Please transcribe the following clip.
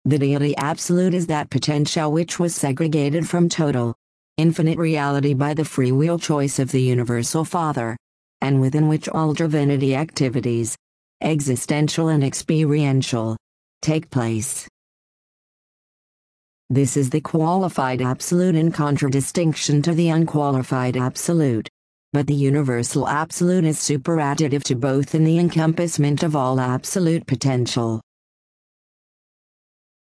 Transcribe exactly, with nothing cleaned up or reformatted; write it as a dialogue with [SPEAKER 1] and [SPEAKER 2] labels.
[SPEAKER 1] The deity absolute is that potential which was segregated from total, infinite reality by the free will choice of the Universal Father, and within which all divinity activities, existential and experiential, take place. This is the qualified absolute in contradistinction to the unqualified absolute. But the universal absolute is superadditive to both in the encompassment of all absolute potential,